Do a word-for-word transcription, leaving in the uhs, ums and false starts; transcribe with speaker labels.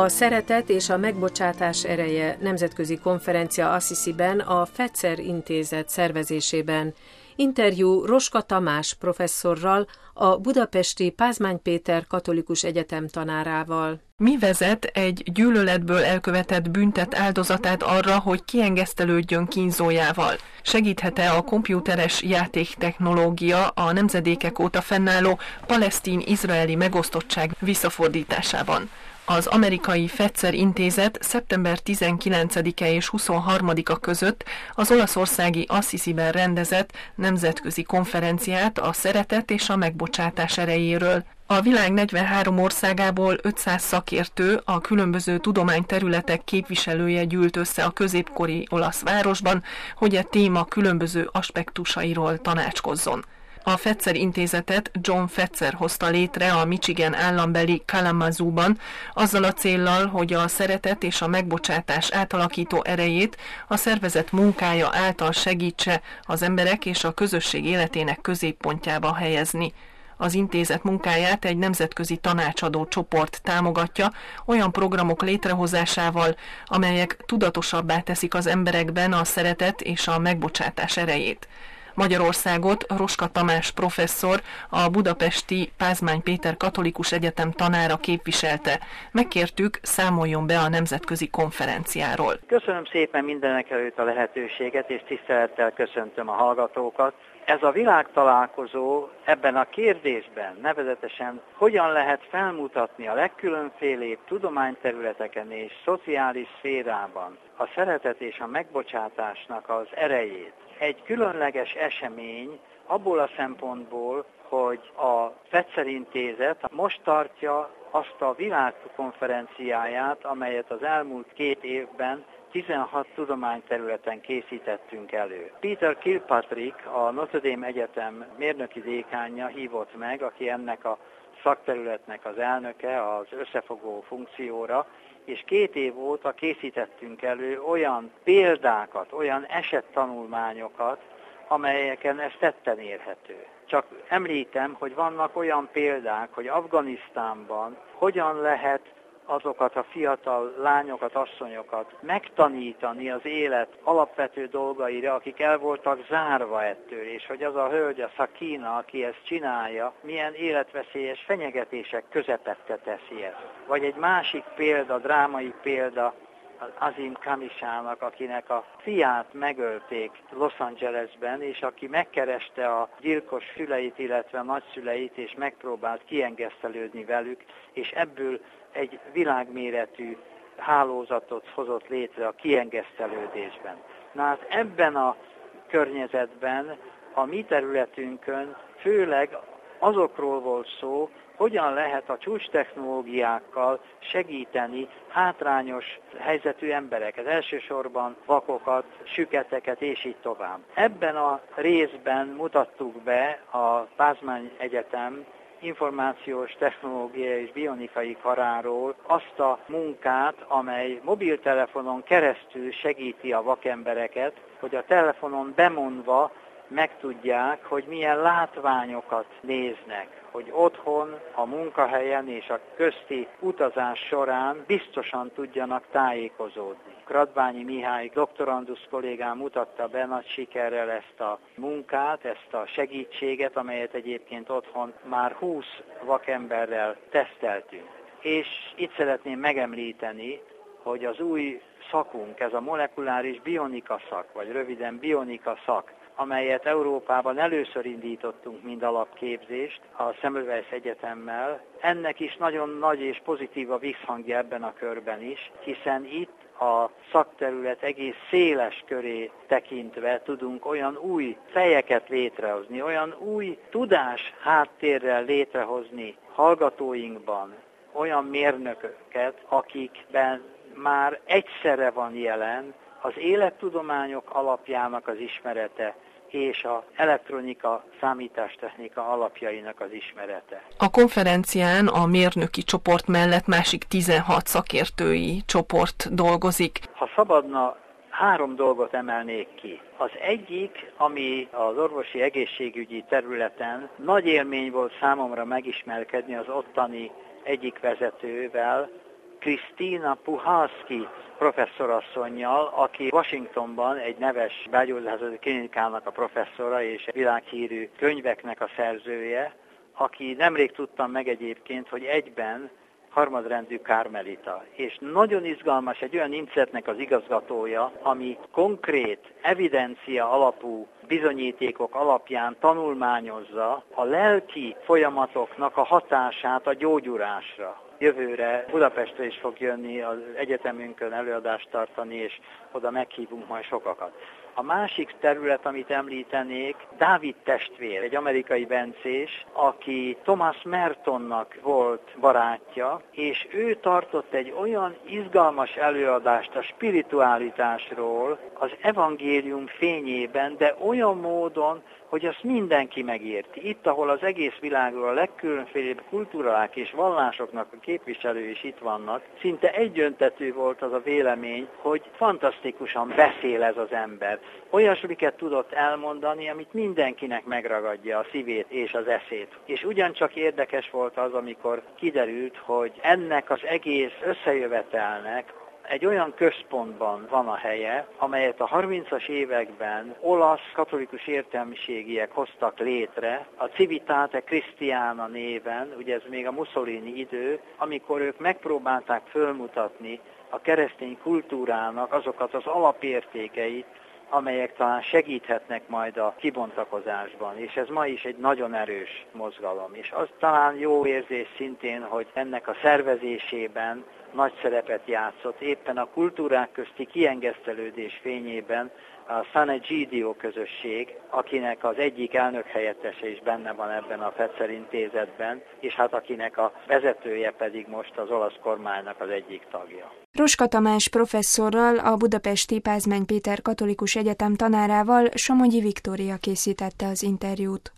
Speaker 1: A Szeretet és a Megbocsátás ereje nemzetközi konferencia Assisiben a Fetzer Intézet szervezésében. Interjú Roska Tamás professzorral, a budapesti Pázmány Péter Katolikus Egyetem tanárával.
Speaker 2: Mi vezet egy gyűlöletből elkövetett bűntett áldozatát arra, hogy kiengesztelődjön kínzójával? Segíthet-e a komputeres játéktechnológia a nemzedékek óta fennálló palesztin-izraeli megosztottság visszafordításában? Az amerikai Fetzer Intézet szeptember tizenkilencedike és huszonharmadika között az olaszországi Assisiben rendezett nemzetközi konferenciát a szeretet és a megbocsátás erejéről. A világ negyvenhárom országából ötszáz szakértő, a különböző tudományterületek képviselője gyűlt össze a középkori olasz városban, hogy a téma különböző aspektusairól tanácskozzon. A Fetzer Intézetet John Fetzer hozta létre a Michigan állambeli Kalamazooban, azzal a céllal, hogy a szeretet és a megbocsátás átalakító erejét a szervezet munkája által segítse az emberek és a közösség életének középpontjába helyezni. Az intézet munkáját egy nemzetközi tanácsadó csoport támogatja olyan programok létrehozásával, amelyek tudatosabbá teszik az emberekben a szeretet és a megbocsátás erejét. Magyarországot Roska Tamás professzor, a budapesti Pázmány Péter Katolikus Egyetem tanára képviselte. Megkértük, számoljon be a nemzetközi konferenciáról.
Speaker 3: Köszönöm szépen mindenekelőtt a lehetőséget, és tisztelettel köszöntöm a hallgatókat. Ez a világtalálkozó ebben a kérdésben, nevezetesen hogyan lehet felmutatni a legkülönfélébb tudományterületeken és szociális szférában a szeretet és a megbocsátásnak az erejét. Egy különleges esemény abból a szempontból, hogy a Fetzer Intézet most tartja azt a világkonferenciáját, amelyet az elmúlt két évben tizenhat tudományterületen készítettünk elő. Peter Kilpatrick, a Notre Dame Egyetem mérnöki dékánja hívott meg, aki ennek a szakterületnek az elnöke, az összefogó funkcióra, és két év óta készítettünk elő olyan példákat, olyan esettanulmányokat, amelyeken ez tetten érhető. Csak említem, hogy vannak olyan példák, hogy Afganisztánban hogyan lehet azokat a fiatal lányokat, asszonyokat megtanítani az élet alapvető dolgaira, akik el voltak zárva ettől, és hogy az a hölgy, a Sakina, aki ezt csinálja, milyen életveszélyes fenyegetések közepette teszi ezt. Vagy egy másik példa, drámai példa, Azim Kamisának, akinek a fiát megölték Los Angelesben, és aki megkereste a gyilkos szüleit, illetve a nagyszüleit, és megpróbált kiengesztelődni velük, és ebből egy világméretű hálózatot hozott létre a kiengesztelődésben. Na hát ebben a környezetben, a mi területünkön főleg azokról volt szó, hogyan lehet a csúcstechnológiákkal segíteni hátrányos helyzetű embereket, elsősorban vakokat, süketeket és így tovább. Ebben a részben mutattuk be a Pázmány Egyetem információs technológia és bionikai karáról azt a munkát, amely mobiltelefonon keresztül segíti a vakembereket, hogy a telefonon bemondva megtudják, hogy milyen látványokat néznek, hogy otthon, a munkahelyen és a közti utazás során biztosan tudjanak tájékozódni. Radványi Mihály doktorandusz kollégám mutatta be nagy sikerrel ezt a munkát, ezt a segítséget, amelyet egyébként otthon már húsz vakemberrel teszteltünk. És itt szeretném megemlíteni, hogy az új szakunk, ez a molekuláris bionika szak, vagy röviden bionika szak, amelyet Európában először indítottunk, mint alapképzést a Semmelweis Egyetemmel. Ennek is nagyon nagy és pozitív a visszhangja ebben a körben is, hiszen itt a szakterület egész széles köré tekintve tudunk olyan új fejeket létrehozni, olyan új tudás háttérrel létrehozni hallgatóinkban, olyan mérnököket, akikben már egyszerre van jelen az élettudományok alapjának az ismerete és az elektronika, számítástechnika alapjainak az ismerete.
Speaker 2: A konferencián a mérnöki csoport mellett másik tizenhat szakértői csoport dolgozik.
Speaker 3: Ha szabadna, három dolgot emelnék ki. Az egyik, ami az orvosi egészségügyi területen nagy élmény volt számomra megismerkedni az ottani egyik vezetővel, Krisztina Puhalski professzorasszonnyal, aki Washingtonban egy neves belgyógyászati klinikának a professzora és világhírű könyveknek a szerzője, aki nemrég tudtam meg egyébként, hogy egyben harmadrendű kármelita. És nagyon izgalmas egy olyan intézetnek az igazgatója, ami konkrét, evidencia alapú bizonyítékok alapján tanulmányozza a lelki folyamatoknak a hatását a gyógyulásra. Jövőre Budapestre is fog jönni az egyetemünkön előadást tartani, és oda meghívunk majd sokakat. A másik terület, amit említenék, Dávid testvér, egy amerikai bencés, aki Thomas Mertonnak volt barátja, és ő tartott egy olyan izgalmas előadást a spiritualitásról az evangélium fényében, de olyan módon, hogy azt mindenki megérti. Itt, ahol az egész világról a legkülönfélebb kultúrák és vallásoknak a képviselői is itt vannak, szinte egyöntetű volt az a vélemény, hogy fantasztikusan beszél ez az ember. Olyasmiket tudott elmondani, amit mindenkinek megragadja a szívét és az eszét. És ugyancsak érdekes volt az, amikor kiderült, hogy ennek az egész összejövetelnek egy olyan központban van a helye, amelyet a harmincas években olasz katolikus értelmiségiek hoztak létre, a Civitate Christiana néven, ugye ez még a Mussolini idő, amikor ők megpróbálták fölmutatni a keresztény kultúrának azokat az alapértékeit, amelyek talán segíthetnek majd a kibontakozásban, és ez ma is egy nagyon erős mozgalom. És az talán jó érzés szintén, hogy ennek a szervezésében nagy szerepet játszott, éppen a kultúrák közti kiengesztelődés fényében a San Egidio közösség, akinek az egyik elnökhelyettese is benne van ebben a Fetzer intézetben, és hát akinek a vezetője pedig most az olasz kormánynak az egyik tagja.
Speaker 4: Roska Tamás professzorral, a budapesti Pázmány Péter Katolikus Egyetem tanárával Somogyi Viktória készítette az interjút.